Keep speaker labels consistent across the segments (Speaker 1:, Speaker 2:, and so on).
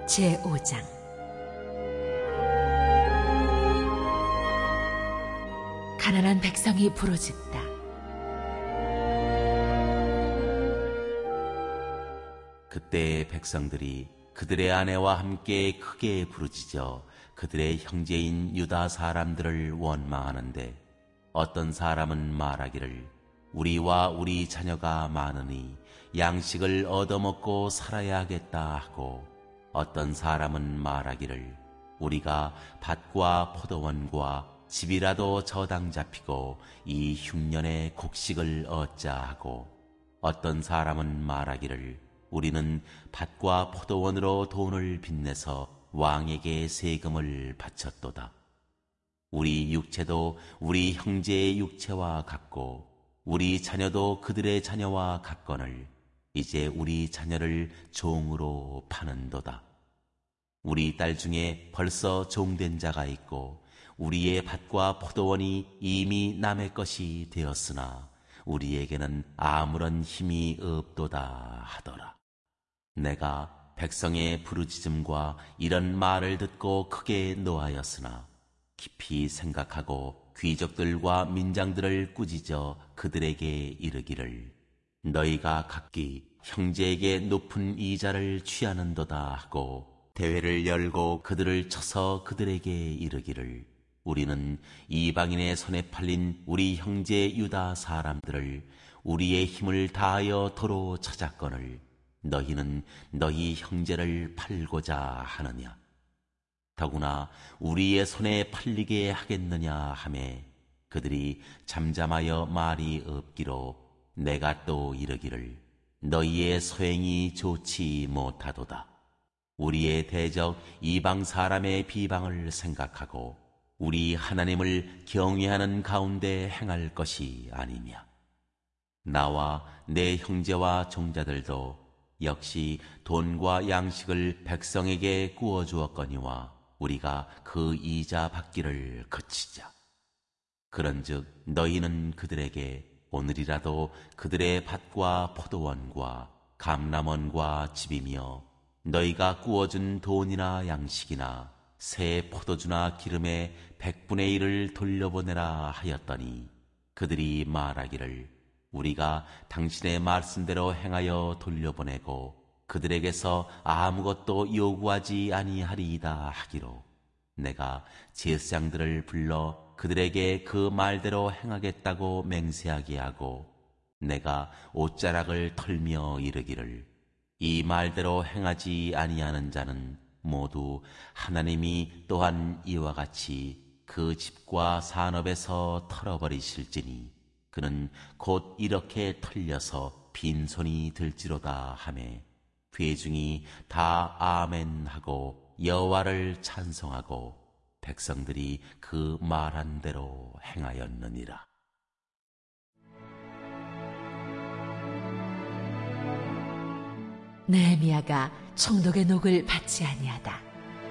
Speaker 1: 제5장. 가난한 백성이 부르짖다.
Speaker 2: 그때 백성들이 그들의 아내와 함께 크게 부르짖어 그들의 형제인 유다 사람들을 원망하는데, 어떤 사람은 말하기를 우리와 우리 자녀가 많으니 양식을 얻어먹고 살아야겠다 하고, 어떤 사람은 말하기를 우리가 밭과 포도원과 집이라도 저당 잡히고 이 흉년에 곡식을 얻자 하고, 어떤 사람은 말하기를 우리는 밭과 포도원으로 돈을 빚내서 왕에게 세금을 바쳤도다. 우리 육체도 우리 형제의 육체와 같고 우리 자녀도 그들의 자녀와 같거늘 이제 우리 자녀를 종으로 파는도다. 우리 딸 중에 벌써 종된 자가 있고 우리의 밭과 포도원이 이미 남의 것이 되었으나 우리에게는 아무런 힘이 없도다 하더라. 내가 백성의 부르짖음과 이런 말을 듣고 크게 노하였으나 깊이 생각하고 귀족들과 민장들을 꾸짖어 그들에게 이르기를 너희가 각기 형제에게 높은 이자를 취하는도다 하고 대회를 열고 그들을 쳐서 그들에게 이르기를 우리는 이방인의 손에 팔린 우리 형제 유다 사람들을 우리의 힘을 다하여 도로 찾았거늘 너희는 너희 형제를 팔고자 하느냐? 더구나 우리의 손에 팔리게 하겠느냐 하매 그들이 잠잠하여 말이 없기로 내가 또 이르기를 너희의 소행이 좋지 못하도다. 우리의 대적 이방 사람의 비방을 생각하고 우리 하나님을 경외하는 가운데 행할 것이 아니냐. 나와 내 형제와 종자들도 역시 돈과 양식을 백성에게 구워주었거니와 우리가 그 이자 받기를 그치자. 그런즉 너희는 그들에게 오늘이라도 그들의 밭과 포도원과 감람원과 집이며 너희가 구워준 돈이나 양식이나 새 포도주나 기름의 100분의 1을 돌려보내라 하였더니 그들이 말하기를 우리가 당신의 말씀대로 행하여 돌려보내고 그들에게서 아무것도 요구하지 아니하리이다 하기로 내가 제사장들을 불러 그들에게 그 말대로 행하겠다고 맹세하게 하고 내가 옷자락을 털며 이르기를 이 말대로 행하지 아니하는 자는 모두 하나님이 또한 이와 같이 그 집과 산업에서 털어버리실지니 그는 곧 이렇게 털려서 빈손이 들지로다 하매 회중이 다 아멘하고 여호와를 찬송하고 백성들이 그 말한 대로 행하였느니라.
Speaker 1: 느헤미야가 총독의 녹을 받지 아니하다.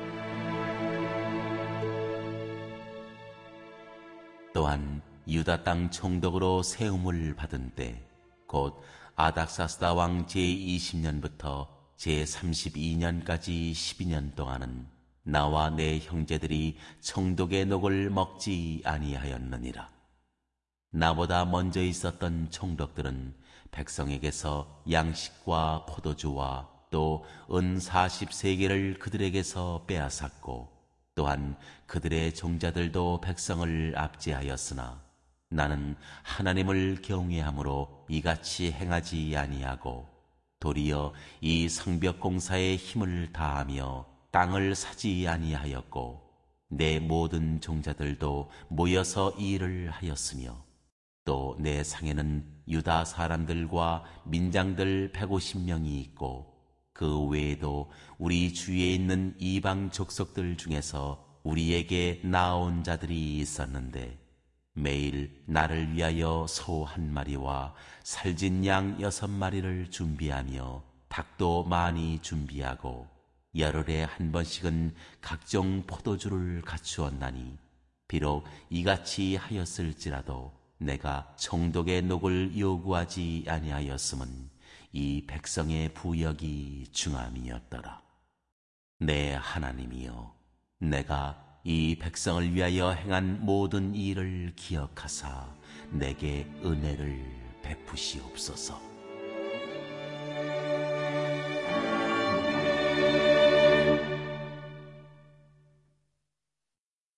Speaker 2: 또한 유다 땅 총독으로 세움을 받은 때 곧 아닥사스다 왕 제20년부터 제32년까지 12년 동안은 나와 내 형제들이 총독의 녹을 먹지 아니하였느니라. 나보다 먼저 있었던 총독들은 백성에게서 양식과 포도주와 또 은 40세겔을 그들에게서 빼앗았고 또한 그들의 종자들도 백성을 압제하였으나 나는 하나님을 경외함으로 이같이 행하지 아니하고 도리어 이 성벽 공사에 힘을 다하며 땅을 사지 아니하였고 내 모든 종자들도 모여서 이 일을 하였으며 또 내 상에는 유다 사람들과 민장들 150명이 있고 그 외에도 우리 주위에 있는 이방 족속들 중에서 우리에게 나온 자들이 있었는데 매일 나를 위하여 소 1마리와 살진 양 6마리를 준비하며 닭도 많이 준비하고 열흘에 한 번씩은 각종 포도주를 갖추었나니 비록 이같이 하였을지라도 내가 총독의 녹을 요구하지 아니하였음은 이 백성의 부역이 중함이었더라. 내 하나님이여, 내가 이 백성을 위하여 행한 모든 일을 기억하사 내게 은혜를 베푸시옵소서.